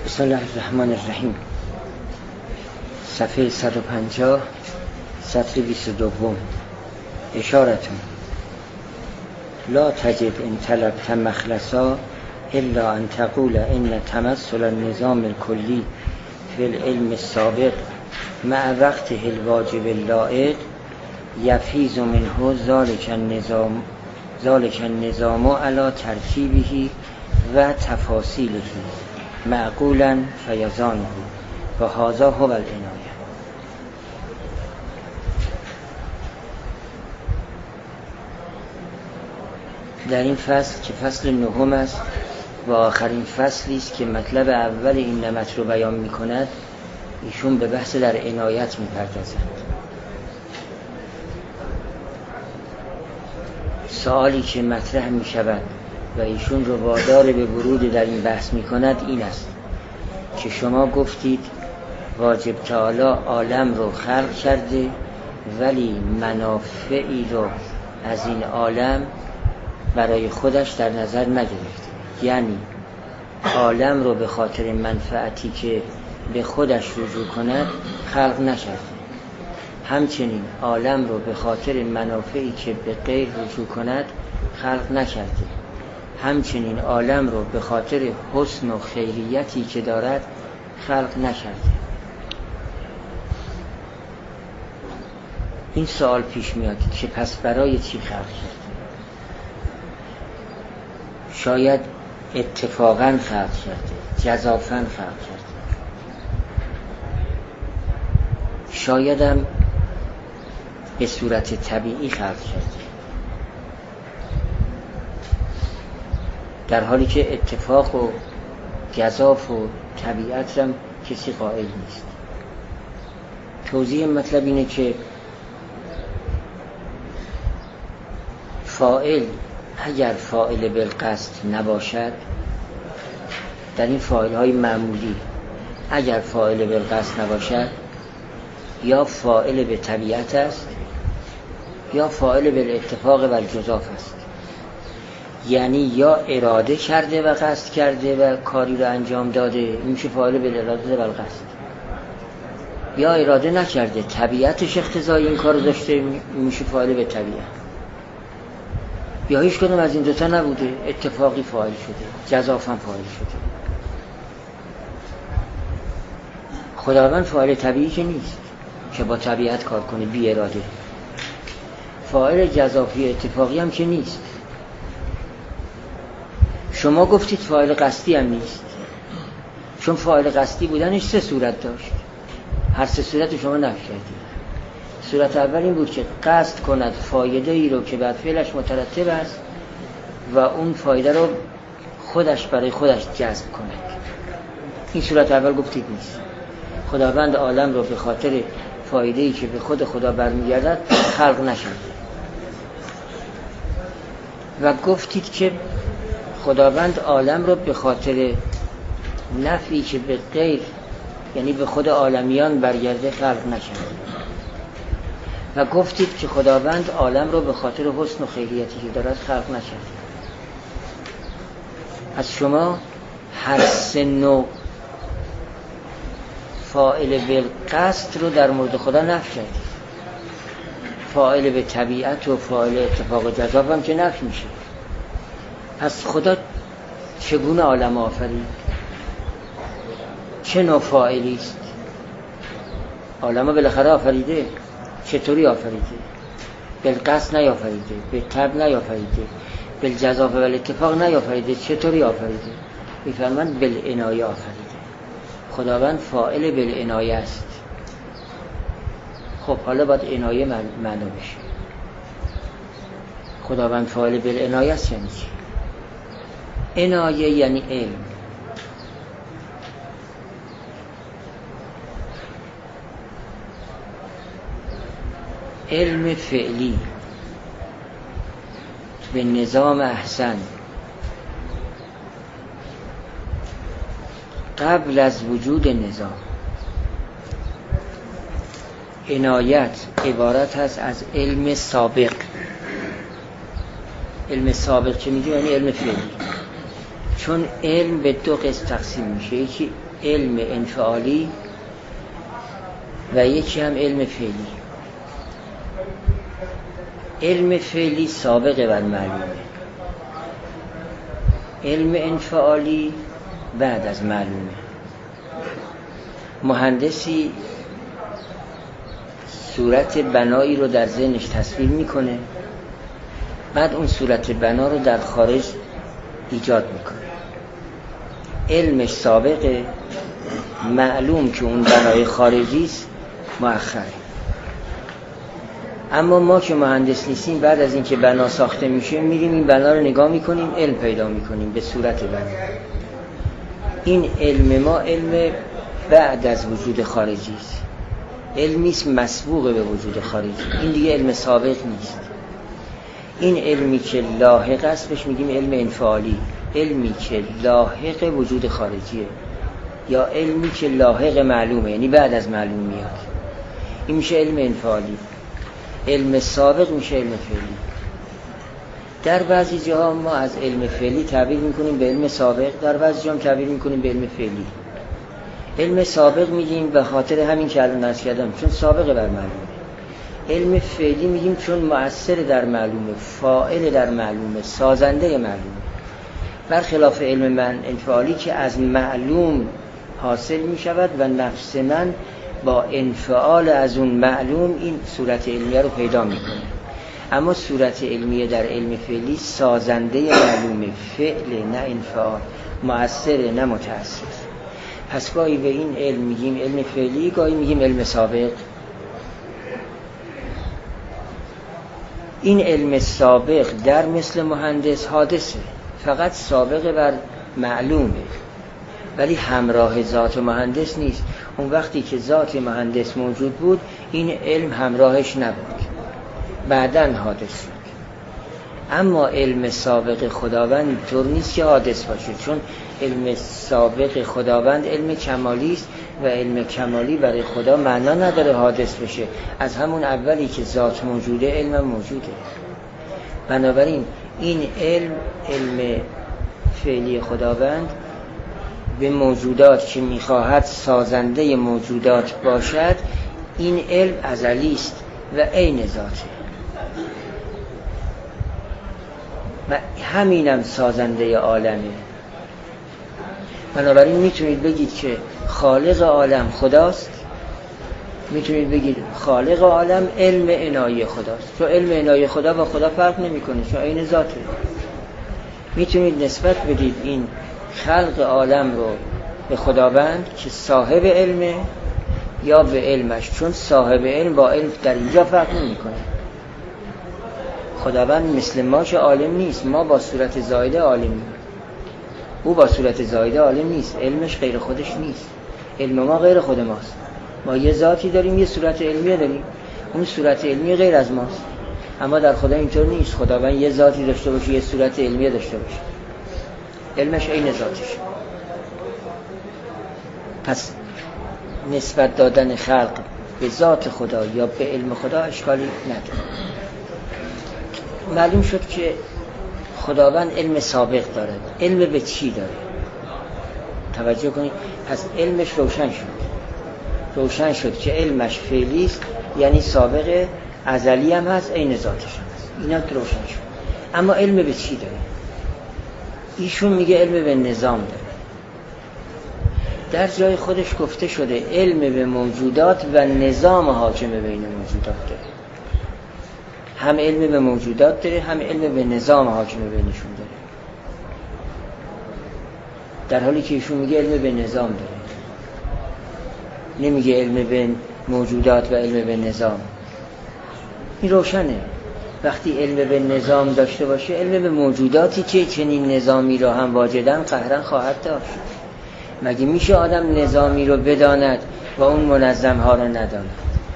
بسم الله الرحمن الرحیم. صفحه 150 سطر 22. اشارتون لا تجد ان طلبت مخلصا الا ان تقول ان تمثل النظام الكلی في العلم السابق مع وقته الواجب اللائق یفیز منه ذلك النظام على ترتیبه و تفاصیله معقولا فیضانه و هذا هو العنایه. در این فصل که فصل نهم است و آخرین فصلی است که مطلب اول این نمط رو بیان می کند، ایشون به بحث در عنایت می پردازند. سوالی که مطرح می شود و ایشون رو وادار به ورود در این بحث می کند این است که شما گفتید واجب تعالی عالم رو خلق کرده ولی منافعی رو از این عالم برای خودش در نظر نگرفته، یعنی عالم رو به خاطر منفعتی که به خودش رجوع کند خلق نکرده، همچنین عالم رو به خاطر منافعی که به غیر رجوع کند خلق نکرده، همچنین عالم رو به خاطر حسن و خیریتی که دارد خلق نکرده. این سوال پیش میاد که پس برای چی خلق کرده؟ شاید اتفاقاً خلق کرده، جزافاً خلق کرده، شایدم به صورت طبیعی خلق کرده، در حالی که اتفاق و جزاف و طبیعت هم کسی قائل نیست. توضیح مطلب اینه که فاعل اگر فاعل بالقصد نباشد، در این فاعل های معمولی اگر فاعل بالقصد نباشد، یا فاعل به طبیعت است یا فاعل بالاتفاق و الجزاف است، یعنی یا اراده کرده و قصد کرده و کاری رو انجام داده، این میشه فاعل بالاراده و القصد، یا اراده نکرده طبیعتش اقتضای این کار رو داشته، این میشه فاعل به طبیعت، یا هیچ کدوم از این دوتا نبوده، اتفاقی فاعل شده، جزافاً فاعل شده. خداوند فاعل طبیعی که نیست که با طبیعت کار کنه بی اراده، فاعل جزافی اتفاقی هم که نیست. شما گفتید فاعل قصدی هم نیست، چون فاعل قصدی بودنش سه صورت داشت، هر سه صورت شما نفی کردید. صورت اول این بود که قصد کند فایده ای رو که بر فعلش مترتب است و اون فایده رو خودش برای خودش جذب کند. این صورت اول گفتید نیست. خداوند عالم رو به خاطر فایده ای که به خود خدا برمیگردد خلق نشد. و گفتید که خداوند عالم رو به خاطر نفعی که به غیر، یعنی به خود عالمیان برگرده خلق نشد. و گفتید که خداوند عالم رو به خاطر حسن و خیریتی که دارد خلق نشد. از شما هر سه نوع فاعل بالقصد رو در مورد خدا نفی کردید. فاعل به طبیعت و فاعل اتفاق و جزاف هم که نفی میشه. پس خدا چگونه عالم آفرید؟ چه نوع فاعلی است؟ عالم بالاخره آفریده. چطوری آفریده؟ بالقصد نیافریده، به طبع نیافریده، بالجزاف و بالاتفاق نیافریده. چطوری آفریده؟ میفرماند بالعنایه آفریده. خداوند فاعل بالعنایه است. خب حالا باید عنایه معلوم بشه. خداوند فاعل بالعنایه است یعنی چی؟ عنایه یعنی علم. علم فعلی به نظام احسن قبل از وجود نظام. عنایت عبارت هست از علم سابق. علم سابق چه میگه؟ یعنی علم فعلی. چون علم به دو قسم تقسیم میشه، یکی علم انفعالی و یکی هم علم فعلی. علم فعلی سابقه بر معلومه، علم انفعالی بعد از معلومه. مهندسی صورت بنایی رو در ذهنش تصویر میکنه، بعد اون صورت بنا رو در خارج ایجاد میکنه. علمش سابقه، معلوم که اون بنای خارجی است مؤخره. اما ما که مهندس نیستیم، بعد از اینکه بنا ساخته میشه میریم این بنا رو نگاه میکنیم، علم پیدا میکنیم به صورت بنا. این علم ما علم بعد از وجود خارجی است، علمی است مسبوق به وجود خارجی. این دیگه علم سابق نیست. این علمی که لاحق است بهش میگیم علم انفعالی، علمی که لاحق وجود خارجیه، یا علمی که لاحق معلومه، یعنی بعد از معلوم میاد. این میشه علم انفعالی. علم سابق میشه علم فعلی. در بعضی جاها ما از علم فعلی تعبیر میکنیم به علم سابق، در بعضی جاها تعبیر میکنیم به علم فعلی. علم سابق میگیم به خاطر همین که الان عرض کردم، چون سابقه بر معلومه. علم فعلی میگیم چون مؤثر در معلومه، فاعل در معلومه، سازنده معلومه. برخلاف علم انفعالی که از معلوم حاصل میشود و نفس من با انفعال از اون معلوم این صورت علمیه رو پیدا میکنه. اما صورت علمیه در علم فعلی سازنده معلومه، فعل نه انفعال، مؤثر نه متأثر. پس گاهی به این علم میگیم علم فعلی، گاهی میگیم علم سابق. این علم سابق در مثل مهندس حادثه، فقط سابقه بر معلومه، ولی همراه ذات مهندس نیست. اون وقتی که ذات مهندس موجود بود این علم همراهش نبود، بعداً حادث شد. اما علم سابق خداوند طور نیست که حادث باشه، چون علم سابق خداوند علم کمالی است و علم کمالی برای خدا معنا نداره حادث بشه. از همون اولی که ذات موجوده علم موجوده. بنابراین این علم فعلی خداوند به موجودات که میخواهد سازنده موجودات باشد، این علم ازلی است و عین ذاته و همینم سازنده عالمه. بنابراین میتونید بگید که خالق عالم خداست، میتونید بگید خالق عالم علم عنایه خداست، چون علم عنایه خدا با خدا فرق نمیکنه، چون عین ذاته. میتونید نسبت بدید این خلق عالم رو به خداوند که صاحب علمه یا به علمش، چون صاحب علم با علم در اینجا فرق نمیکنه. خداوند مثل ما که عالم نیست، ما با صورت زائده عالمیم، او با صورت زائده عالم نیست، علمش غیر خودش نیست، علم ما غیر خود ماست. ما یه ذاتی داریم، یه صورت علمیه داریم، اون صورت علمی غیر از ماست. اما در خدا اینطور نیست، خداوند یه ذاتی داشته باشه، یه صورت علمیه داشته باشه، علمش عین ذاتش. پس نسبت دادن خلق به ذات خدا یا به علم خدا اشکالی نداره. معلوم شد که خداوند علم سابق دارد. علم به چی داره؟ توجه کنید. پس علمش روشن شد که علمش فعلی است، یعنی سابق، ازلی هم هست، عین ذاتش هم هست. اینا روشن شد. اما علم به چی داره؟ ایشون میگه علم به نظام داره. در جای خودش گفته شده علم به موجودات و نظام حاکم بین موجودات داره. هم علم به موجودات داره، هم علم به نظام حاکم بینشون داره، در حالی که ایشون میگه علم به نظام داره، نمیگه علم به موجودات و علم به نظام. این روشنه. وقتی علم به نظام داشته باشه، علم به موجوداتی که چنین نظامی رو هم واجدن قهرن خواهد داشت. مگه میشه آدم نظامی رو بداند و اون منظم ها رو نداند؟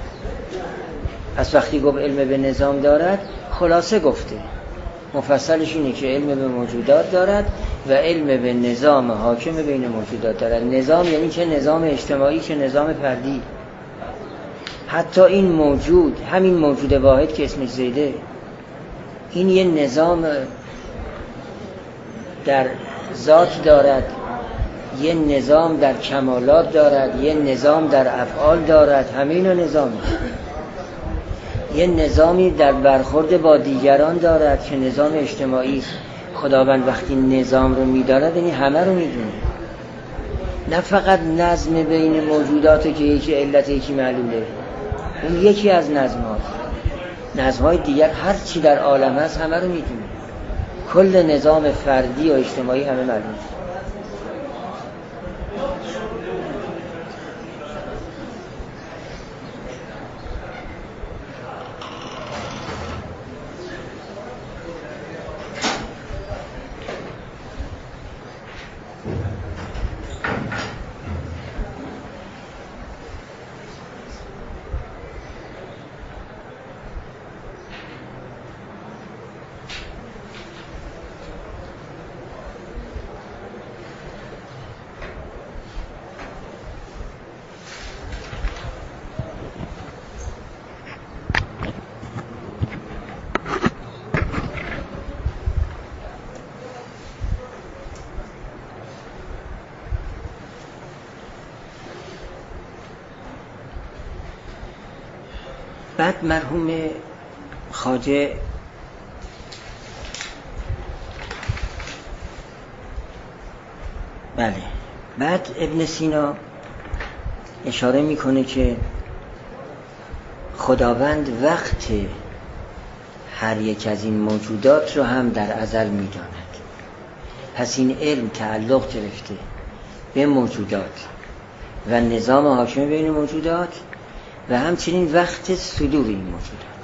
پس وقتی گفت علم به نظام دارد، خلاصه گفته، مفصلش اینه که علم به موجودات دارد و علم به نظام حاکم بین موجودات دارد. نظام یعنی چه نظام اجتماعی چه نظام فردی. حتی این موجود، همین موجود واحد که اسمش زیده، این یه نظام در ذات دارد، یه نظام در کمالات دارد، یه نظام در افعال دارد، همه اینا نظامی. یه نظامی در برخورد با دیگران دارد که نظام اجتماعی. خداوند وقتی نظام رو می‌داند یعنی همه رو می‌دونه، نه فقط نظم بین موجودات که یکی علت یکی معلوله. اون یکی از نظم‌های دیگر هر چی در عالم هست همه رو می‌دونه. کل نظام فردی و اجتماعی همه معلومه. بعد مرحوم خواجه بعد ابن سینا اشاره میکنه که خداوند وقت هر یک از این موجودات رو هم در ازل میداند. پس این علم تعلق گرفته به موجودات و نظام حاکم بین موجودات و همچنین وقت صدور این موجودات.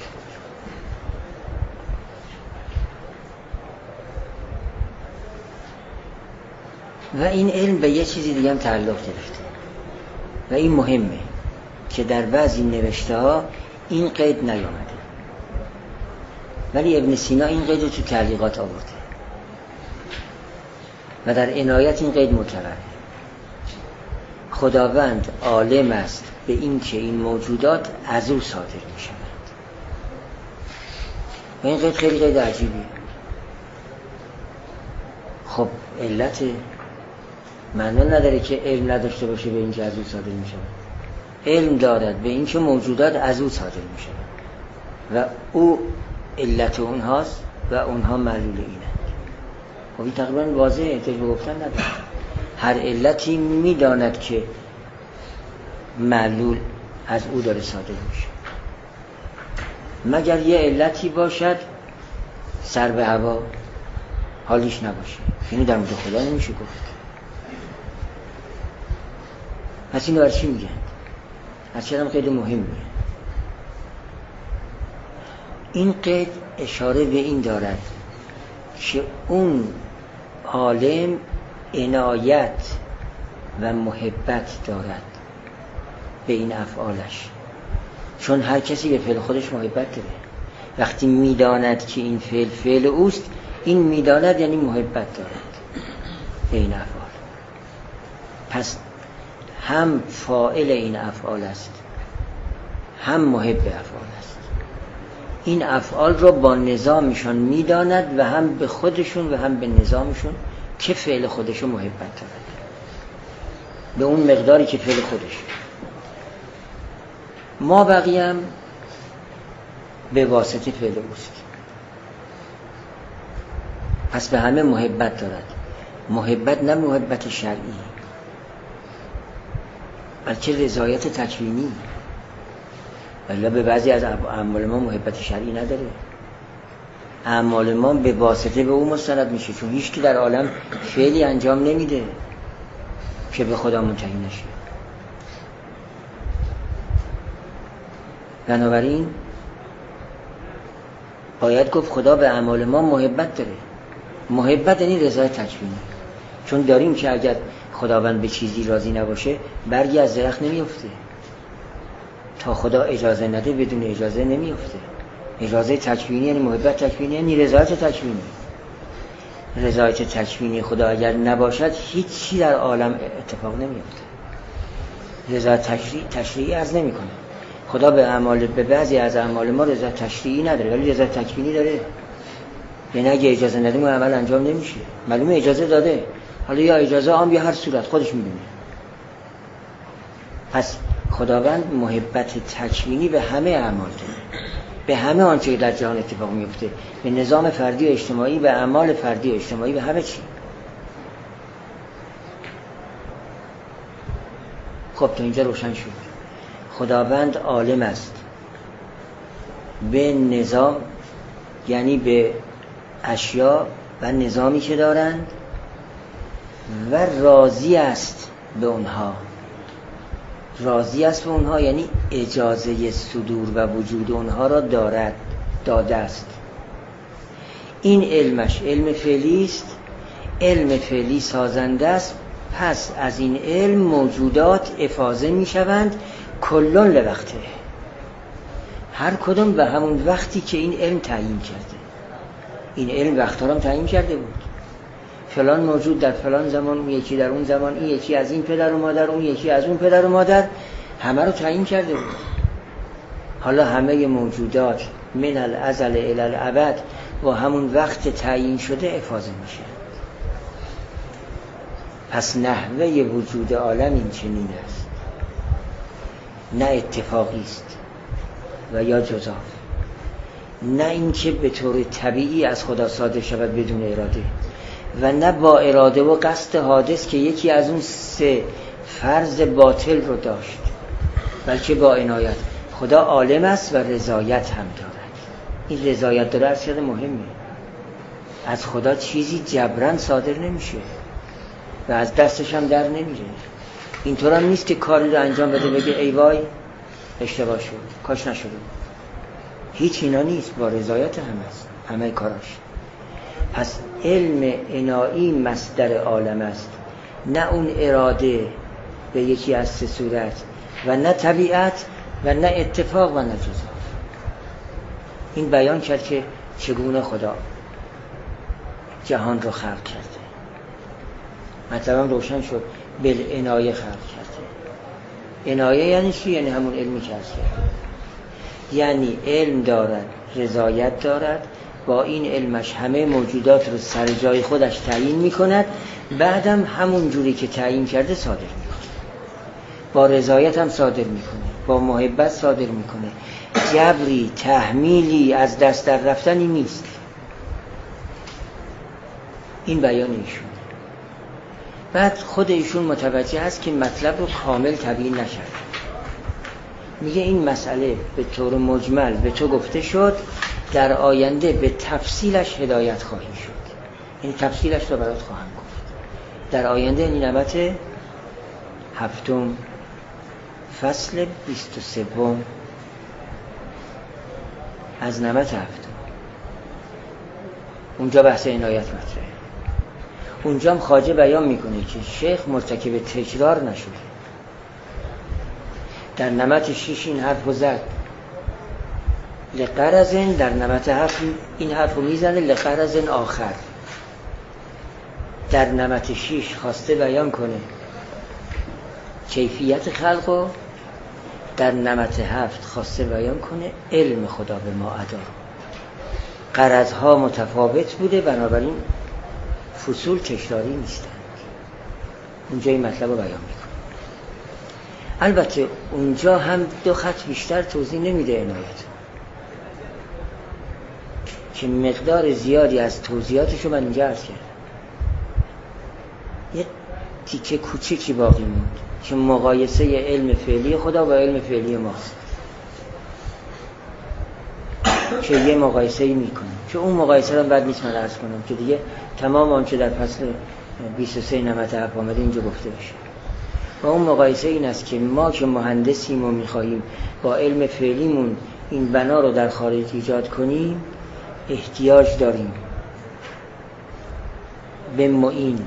و این علم به یه چیزی دیگه هم تعلق گرفته و این مهمه که در بعضی نوشته ها این قید نیامده، ولی ابن سینا این قید رو تو تعلیقات آورده و در عنایت این قید معتبره. خداوند عالم است به این که این موجودات از او صادر می شوند. و این قید خیلی قید عجیبیه. خب علت معنی نداره که علم نداشته باشه به این که از او صادر می شوند. علم دارد به این که موجودات از او صادر می شوند و او علت اونهاست و اونها معلول اینند. خب این تقریبا واضحه، احتیاج به گفتن نداره. هر علتی می داند که معلول از او داره صادر میشه، مگر یه علتی باشد سر به هوا حالیش نباشه. اینو در مورد خدا نمیشه گفت. پس اینو برای چی میگن؟ از چرا قید مهمیه. این قید اشاره به این دارد که اون عالم عنایت و محبت دارد به این افعالش، چون هر کسی به فعل خودش محبت داره. وقتی میداند که این فعل اوست، این میداند یعنی محبت دارد به این افعال. پس هم فاعل این افعال است، هم محب افعال است. این افعال رو با نظامشون میداند و هم به خودشون و هم به نظامشون که فعل خودشو محبت دارد به اون مقداری که فعل خودش. ما بقیم به واسطه فعل اوست. پس به همه محبت دارد. محبت نه محبت شرعی، بلکه رضایت تکوینی. ولی به بعضی از اعمال ما محبت شرعی نداره. اعمال ما به واسطه به او مستند میشه، چون هیچ کی در عالم فعلی انجام نمیده که به خدا منتهی نشه. بنابراین باید گفت خدا به اعمال ما محبت داره. محبت یعنی رضایت تکوینی، چون داریم که اگر خداوند به چیزی راضی نباشه برگی از درخت نمیفته. تا خدا اجازه نده بدون اجازه نمیفته. اجازه تکوینی یعنی محبت تکوینی، یعنی رضایت تکوینی. رضایت تکوینی خدا اگر نباشد هیچی در عالم اتفاق نمیفته. رضایت تشریعی عرض نمیکنه. خدا به بعضی از اعمال ما رضایت تشریعی نداره، ولی رضایت تکوینی داره. یعنی اگه اجازه ندیم اون عمل انجام نمیشه. معلومه اجازه داده، حالا یا اجازه عام یا هر صورت خودش میدونه. پس خداوند محبت تکوینی به همه اعمال داره، به همه آنچه که در جهان اتفاق میفته، به نظام فردی و اجتماعی، به اعمال فردی و اجتماعی، به همه چی. خب تا اینجا روشن شد. خداوند عالم است به نظام، یعنی به اشیا و نظامی که دارند، و راضی است به اونها. راضی است به اونها یعنی اجازه صدور و وجود اونها را داده است. این علمش علم فعلی است، علم فعلی سازنده است. پس از این علم موجودات افاضه می شوند کلون لوقته، هر کدوم به همون وقتی که این علم تعیین کرده. این علم وقتها هم تعیین کرده بود، فلان موجود در فلان زمان، اون یکی در اون زمان، این یکی از این پدر و مادر، اون یکی از اون پدر و مادر، همه رو تعیین کرده بود. حالا همه موجودات من الازل الی الابد و همون وقت تعیین شده افاضه میشه. پس نحوه وجود عالم این چنین است، نه اتفاقی است و یا جزاف، نه اینکه به طور طبیعی از خدا صادر شود بدون اراده، و نه با اراده و قصد حادث که یکی از اون سه فرض باطل رو داشت، بلکه با عنایت. خدا عالم است و رضایت هم دارد. این رضایت داره از چیز مهمه. از خدا چیزی جبران صادر نمیشه و از دستش هم در نمیره. اینطور هم نیست که کاری رو انجام بده بگه ای وای اشتباه شد، کاش نشده. هیچ اینا نیست، با رضایت هم است همه کاراش. پس علم انایی مصدر عالم است، نه اون اراده به یکی از سه صورت، و نه طبیعت، و نه اتفاق، و نه جزاف. این بیان کرد که چگونه خدا جهان رو خلق کرده. مطلبم روشن شد. بالعنایه خلق کرده. عنایه یعنی چی؟ یعنی همون علمی که هست کرده، یعنی علم دارد، رضایت دارد، با این علمش همه موجودات رو سر جای خودش تعیین میکند، بعدم همون جوری که تعیین کرده صادر میکنه. با رضایت هم صادر میکنه، با محبت صادر میکنه. جبری، تحمیلی، از دست در رفتنی نیست. این بیان ایشون. بعد خود ایشون متوجه است که مطلب رو کامل تبیین نشد. میگه این مسئله به طور مجمل به تو گفته شد، در آینده به تفصیلش هدایت خواهی شد. این تفصیلش رو برات خواهم گفت در آینده. این نمت 7 فصل 23 از نمت 7. اونجا بحث عنایت مطرحه. اونجا هم خواجه بیان میکنه که شیخ مرتکب تکرار نشده. در نمت 6 این حرف رو زد لقرزن، در نمت 7 این حرف رو میزنه لقرزن آخر. در نمت 6 خواسته بیان کنه کیفیت خلق رو، در نمت 7 خواسته بیان کنه علم خدا به ما ادا. غرضها متفاوت بوده، بنابراین فصول تکراری نیستند. اونجا این مطلب رو بیان میکنه. البته اونجا هم 2 خط بیشتر توضیح نمیده عنایت، که مقدار زیادی از توضیحاتش رو من اینجا عرض کردم. یه تیکه کوچیکی باقی موند که مقایسه علم فعلی خدا و علم فعلی ماست، که یه مقایسه‌ای میکنیم، که اون مقایسه رو بعد نیست من عرض کنم، که دیگه تمام آنچه در فصل 23 نمت 7 آمده اینجا گفته بشه. و اون مقایسه این است که ما که مهندسیم و میخواهیم با علم فعلیمون این بنا رو در خارج ایجاد کنیم، احتیاج داریم به معین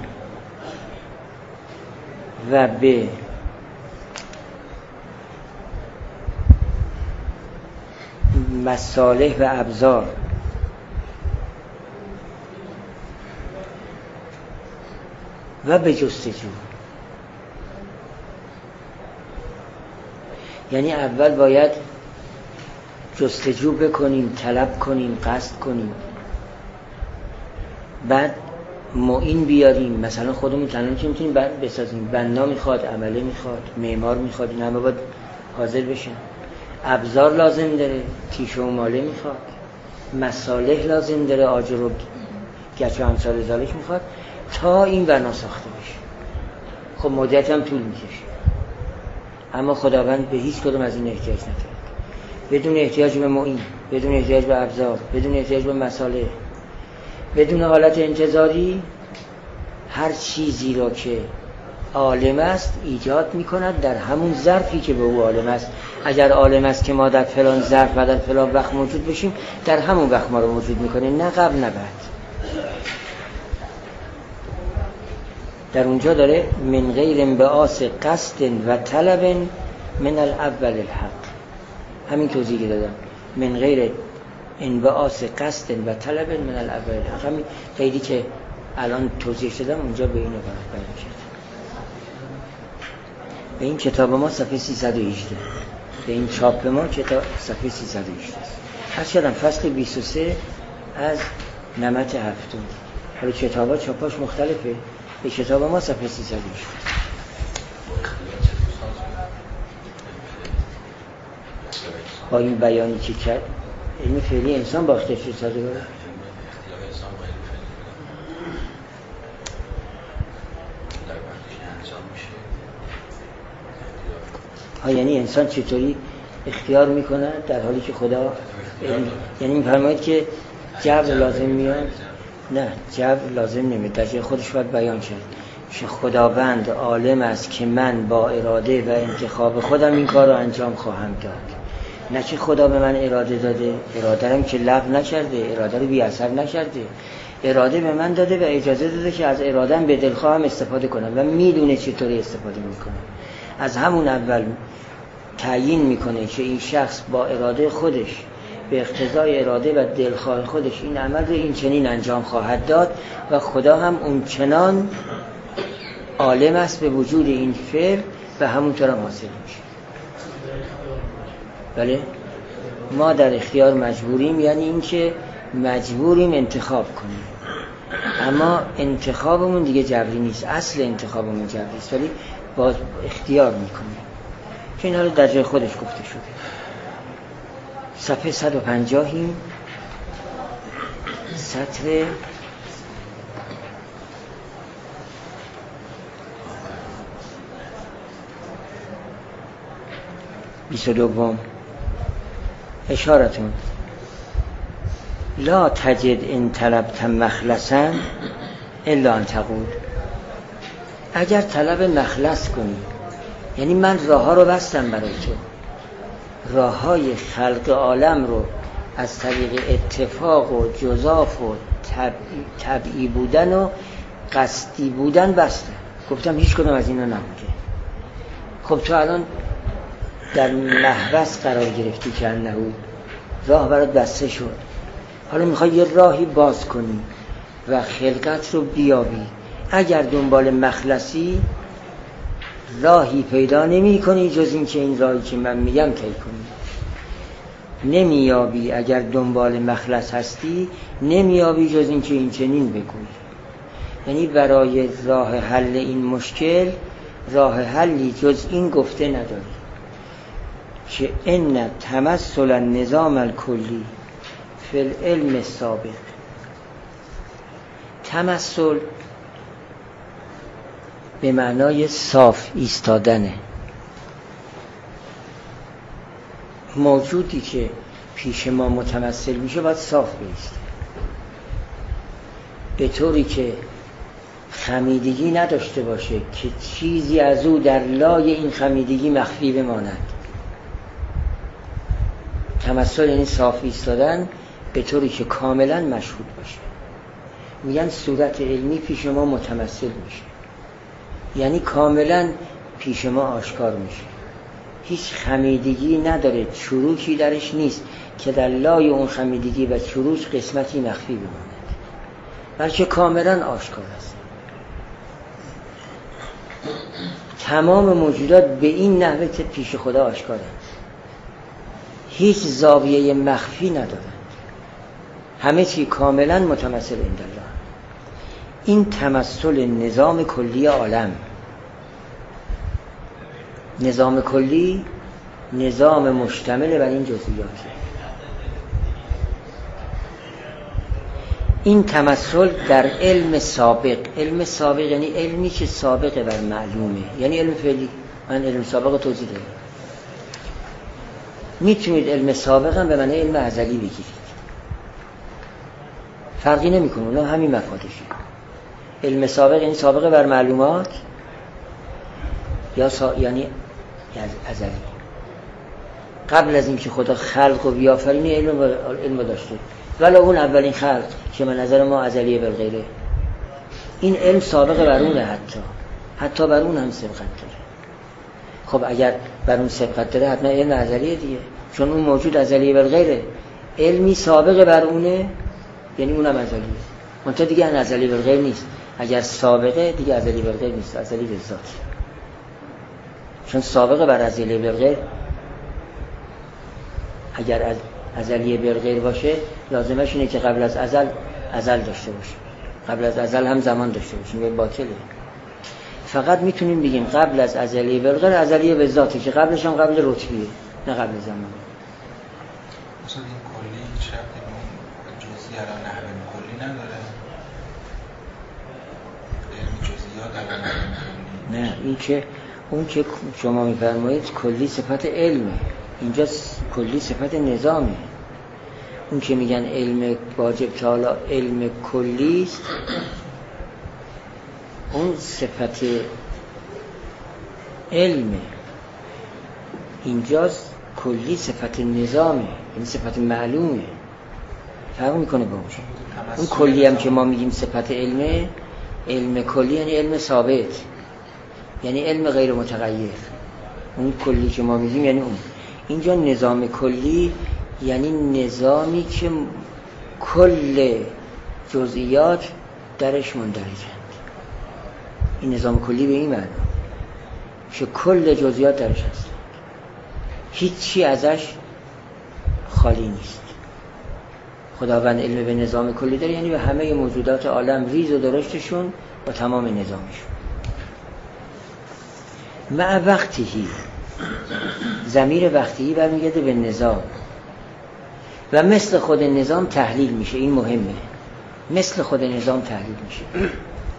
و به مصالح و ابزار و به جستجو. یعنی اول باید جستجو بکنیم، طلب کنیم، قصد کنیم، بعد معین بیاریم. مثلا خودمون تنها که میتونیم بسازیم، بنا میخواد، عمله میخواد، معمار میخواد، این همه باید حاضر بشن. ابزار لازم داره، تیشه و ماله میخواد، مصالح لازم داره، آجر و گچ و امثال ذالک میخواد تا این بنا ساخته بشه. خب مدت هم طول میکشه، اما خداوند به هیچ کدوم از این احتیاج نداره. بدون احتیاج به معین، بدون احتیاج به ابزار، بدون احتیاج به مصالح، بدون حالت انتظاری، هر چیزی را که عالم است ایجاد میکند در همون ظرفی که به او عالم است. اگر عالم است که ما در فلان ظرف و در فلان وقت موجود بشیم، در همون وقت ما رو موجود میکنه، نه قبل نه بعد. در اونجا داره من غیر انبعاث قصد و طلب من الاول الحق. همین توضیحی دادم، من غیر انبعاث قصد و طلب من الاول الحق. همین قیدی که الان توضیح دادم اونجا به این عبارت بیان شد. به این کتاب ما صفحه 318، به این چاپ ما کتاب صفحه 318 هر شدم فصل 23 از نمط هفتم. حالا کتابا چاپاش مختلفه، به کتاب ما صفحه 318. با این بیانی که کرد علم فعلی انسان با اختیار سازگاره. یعنی انسان چطوری اختیار میکنه در حالی که خدا یعنی میفرماید که جبر لازم میاد؟ نه، جبر لازم نمیاد، در جای خودش باید بیان شد که خداوند عالم است که من با اراده و انتخاب خودم این کار رو انجام خواهم داد. نه که خدا به من اراده داده، اراده رو که لغو نکرده، اراده رو بی اثر نکرده، اراده به من داده و اجازه داده که از اراده‌ام به دلخواهم استفاده کنم و میدونه چطوری استفاده میکنم. از همون اول تعیین میکنه که این شخص با اراده خودش به اقتضای اراده و دلخواه خودش این عمل رو این چنین انجام خواهد داد و خدا هم اون چنان عالم است به وجود این فعل و همونطور هم حاصل میشه. بله، ما در اختیار مجبوریم، یعنی این که مجبوریم انتخاب کنیم، اما انتخابمون دیگه جبری نیست. اصل انتخابمون جبری است ولی باز اختیار میکنیم که این حالا در جای خودش گفته شده. صفحه 150 سطر 22 اشارتون لا تجد ان طلبت مخلصا الا ان تقول. اگر طلب مخلص کنی، یعنی من راه ها رو بستم برای تو، راه های خلق عالم رو از طریق اتفاق و جزاف و طبعی بودن و قصدی بودن بستم، گفتم هیچ کدوم از اینا نبوده. خب تو الان در محبس قرار گرفتی که نبود، راه برات بسته شد، حالا میخوای یه راهی باز کنی و خلقت رو بیابی. اگر دنبال مخلصی راهی پیدا نمی کنی جز این که این راهی که من میگم طی کنی، نمیابی. اگر دنبال مخلص هستی نمیابی جز این که این چنین بگوی. یعنی برای راه حل این مشکل راه حلی جز این گفته نداری که ان تمثل النظام الکلی فی العلم السابق. تمثل به معنای صاف ایستادنه. موجودی که پیش ما متمثل میشه باید صاف بیسته، به طوری که خمیدگی نداشته باشه که چیزی از او در لای این خمیدگی مخفی بماند. تمثل یعنی صاف ایستادن به طوری که کاملا مشهود باشه. میگن صورت علمی پیش ما متمثل میشه، یعنی کاملا پیش ما آشکار میشه، هیچ خمیدگی نداره، چروکی درش نیست که در لای اون خمیدگی و چروک قسمتی مخفی بماند، بلکه کاملا آشکار است. تمام موجودات به این نحوه که پیش خدا آشکارند، هیچ زاویه مخفی ندارند، همه چی کاملا متمثل عند الله. این تمثل نظام کلی عالم. نظام کلی نظام مشتمل بر این جزئیات. این تمثل در علم سابق. علم سابق یعنی علمی که سابقه بر معلومه، یعنی علم فعلی. من علم سابق توضیح دادم. میتونید علم سابق هم به معنی علم ازلی بگیرید، فرقی نمیکنه، اون همین مفادشه. علم سابق یعنی سابقه بر معلومات یعنی ازلی. قبل از اینکه خدا خلق و بیافرینه علم داشته، ولی اون اولین خلق که به نظر ما ازلیه بالغیره، این علم سابقه بر اونه، حتی بر اون هم سبقت داره. خب اگر بر اون سبقت داره حتما علم ازلیه دیگه، چون اون موجود ازلیه بالغیره. علمی سابقه بر اونه یعنی اونم ازلیه، منتها دیگه ازلی بالغیر نیست. اگر سابقه دیگه ازلی بالغیر نیست، ازلی به ذات. چون سابقه بر ازلی بالغیر اگر از ازلی بالغیر باشه لازمش اینه که قبل از ازل داشته باشه، قبل از ازل هم زمان داشته باشه، به باطله. فقط میتونیم بگیم قبل از ازلی بالغیر ازلی به ذاته که قبلش هم قبل رتبیه، نه قبل زمان. مثلا این کلی شرط جزئی الان نحوه کلی نداره، علم جزئیات الان نحوه کلی نه. این که اون که شما میفرمایید کلی صفت علمه، اینجا کلی صفت نظامه. اون که میگن علم واجب تعالی علم کلی است، اون صفت علمه. اینجاست کلی صفت نظامه، این صفت معلومه، فرق میکنه با اون کلی هم که ما میگیم صفت علمه. علم کلی یعنی علم ثابت، یعنی علم غیر متغیر. اون کلی که ما میگیم یعنی اون. اینجا نظام کلی یعنی نظامی که کل جزئیات درش مندرجند. این نظام کلی به این معنی که کل جزئیات درش هست، هیچی ازش خالی نیست. خداوند علم به نظام کلی داره، یعنی به همه موجودات عالم ریز و درشتشون و تمام نظامشون. مع وقتهی، ضمیر وقتهی برمیگرده به نظام و مثل خود نظام تحلیل میشه. این مهمه، مثل خود نظام تحلیل میشه.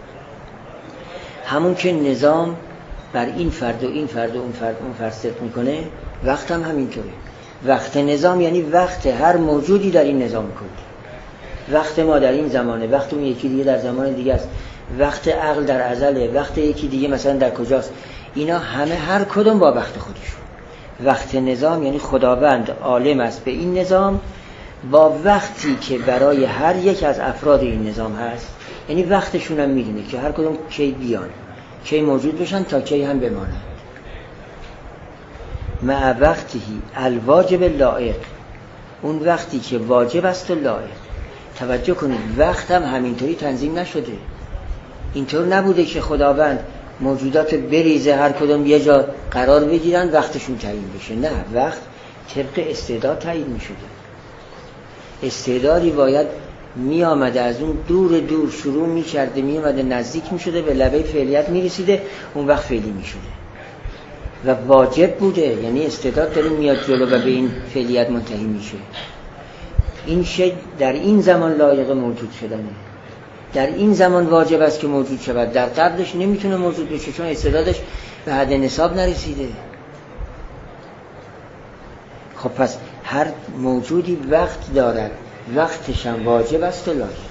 همون که نظام بر این فرد و این فرد و اون فرد صدق میکنه، وقت هم همینطوره. وقت نظام یعنی وقت هر موجودی در این نظام کلی. وقت ما در این زمانه، وقت اون یکی دیگه در زمان دیگه است، وقت عقل در ازله، وقت یکی دیگه مثلا در کجاست. اینا همه هر کدوم با وقت خودشون. وقت نظام یعنی خداوند عالم است به این نظام با وقتی که برای هر یک از افراد این نظام هست، یعنی وقتشون هم میدونه که هر کدوم کی بیان، کی موجود بشن تا کی هم بمانند. مع وقتی الواجب لایق، اون وقتی که واجب است و لایق. توجه کنید وقت هم همینطوری تنظیم نشده. اینطور نبوده که خداوند موجودات بریزه هر کدوم یه جا قرار بگیرن وقتشون تعیین بشه. نه، وقت طبق استعداد تعیین میشده. استعدادی باید می آمده از اون دور دور شروع می کرده، می آمده نزدیک می شده، به لبه فعلیت می رسیده، اون وقت فعلی می شده و واجب بوده. یعنی استعداد داره میاد جلو و به این فعلیت منتهی میشه. این شی در این زمان لایق موجود شدنه، در این زمان واجب است که موجود شود، در قبلش نمیتونه موجود بشه چون استعدادش به حد نصاب نرسیده. خب پس هر موجودی وقت دارد، وقتش هم واجب است و لایق.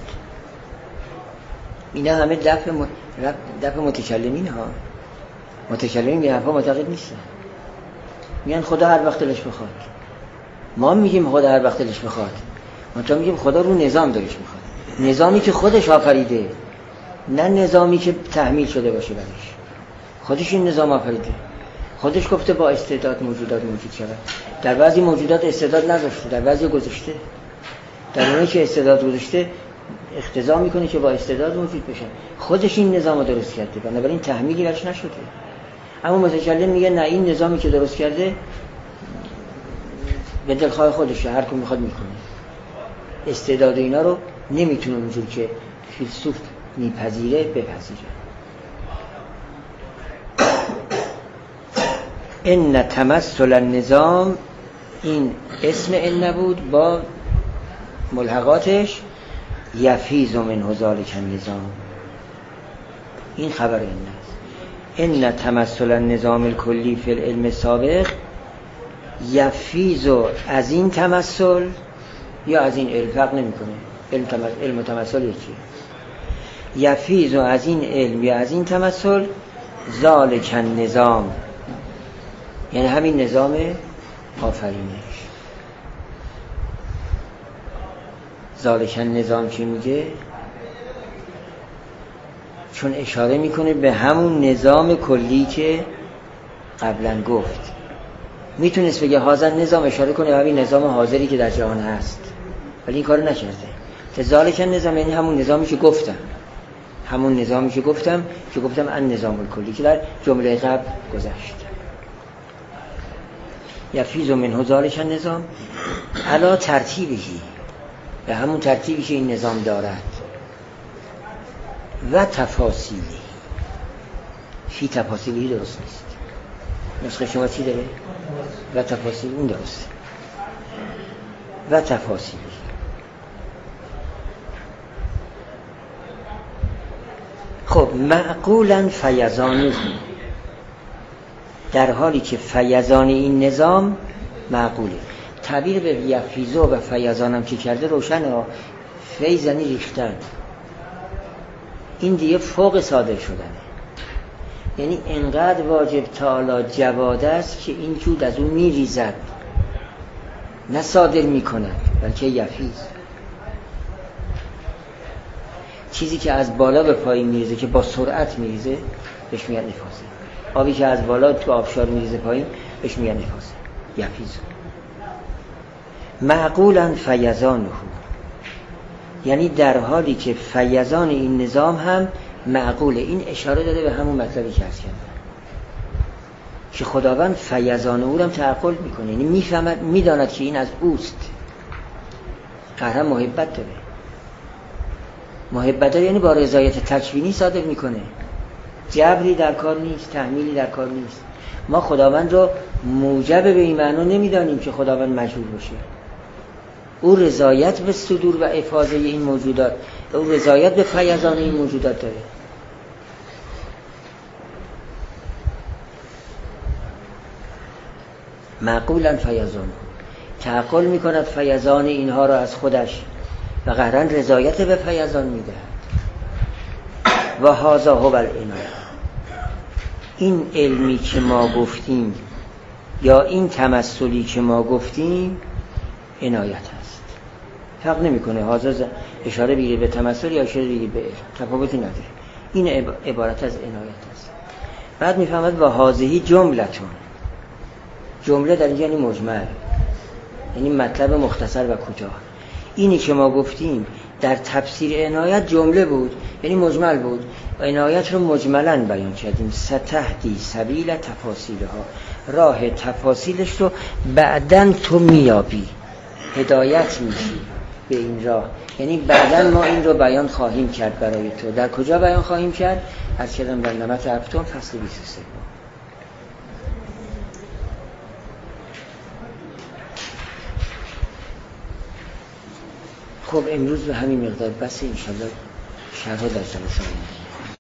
اینا همه دفع متکلمین ها. متکلمین به حرفا معتقد نیستن، میگن خدا هر وقت دلش بخواد. ما میگیم خدا هر وقت دلش بخواد، ما میگیم خدا رو نظام دلش میخواد، نظامی که خودش آفریده، نه نظامی که تحمیل شده باشه برش. خودش این نظام آفریده، خودش گفته با استعداد موجودات موجود شود. در بعضی موجودات استعداد نداشته، در بعضی گذاشته. در اونایی که استعداد گذاشته اقتضا میکنه که با استعداد موجود بشن. خودش این نظام رو درست کرده، بنابراین تحمیلی برش نشده. اما متکلم میگه نه، این نظامی که درست کرده به دلخواه خودشه، هر کم میخواد میکنه. استعداد اینا رو نمیتونه اونجور که فیلسوف میپذیره بپذیره. ان تمثل النظام، این اسم ان نبود با ملحقاتش، یفیض منه ذلک النظام، این خبر ان است. ان تمثل النظام الکلی فی العلم السابق، یفیض از این تمثل یا از این علم، فرق نمیکنه، علم و تمثل یکیه. یفیض از این علم یا از این تمثل ذلک النظام، یعنی همین نظام آفرینش. ذلک النظام چی میگه؟ چون اشاره میکنه به همون نظام کلی که قبلا گفت. میتونست بگه هذا نظام، اشاره کنه به همین نظام حاضری که در جهان هست، ولی این کارو نکرده. ذلک النظام یعنی همون نظامی که گفتم، همون نظامی که گفتم ان نظام الکلی که در جمله قبل گذشت. یفیض منه ذلک النظام علی ترتیبهی، به همون ترتیبی که این نظام دارد، و تفاصیلی، فی تفاصیلی درست نیست. نسخه شما چی داره؟ و تفاصیل، اون درست. و تفاصیلی، خب معقولا فیضانه، در حالی که فیضان این نظام معقوله. تعبیر به یفیض و فیضانم که کرده روشنه، فیضانی ریختن، این دیگه فوق صادر شدنه، یعنی انقدر واجب تعالی جواد است که این جود از اون میریزد، نه صادر میکند، بلکه یفیض. چیزی که از بالا به پایین میریزه، که با سرعت میریزه، بهش میگن نفاذه. آبی که از بالا تو آبشار میریزه پایین، بهش میگن نفاذه، یفیض. معقولا فیضانه، یعنی در حالی که فیضان این نظام هم معقوله. این اشاره داده به همون مطلبی که عرض کردم که خداوند فیضان او هم تعقل میکنه، یعنی میفهمد، میداند که این از اوست. قهرم محبت داره، محبت داره، یعنی با رضایت تکوینی صادر میکنه، جبری در کار نیست، تحمیلی در کار نیست. ما خداوند رو موجب به این معنا نمیدانیم که خداوند مجبور باشه. او رضایت به صدور و افاضه این موجودات، او رضایت به فیضان این موجودات داره. معقولا فیضان، تعقل میکند فیضان اینها را از خودش و قهرن رضایت به فیضان میده. و هذا هو العنایه، این علمی که ما گفتیم یا این تمثلی که ما گفتیم عنایت است. فرق نمیکنه هذا اشاره بگیره به تمثل یا اشاره بگیره به علم، تفاوتی نداره. این عبارت از عنایت است. بعد میفهمد و هذه جملتون، جمله در اینجا یعنی مجمل، یعنی مطلب مختصر و کوتاه. اینی که ما گفتیم در تفسیر عنایت جمله بود، یعنی مجمل بود، و عنایت رو مجملاً بیان کردیم. ستهدی سبیل تفاصیلها، راه تفاصیلش رو بعداً تو میابی، هدایت میشی به این راه، یعنی بعداً ما این رو بیان خواهیم کرد برای تو. در کجا بیان خواهیم کرد؟ از کردم در نمط هفتم فصل 23. خب امروز به همین مقدار بس، انشاءالله شرح در جلسه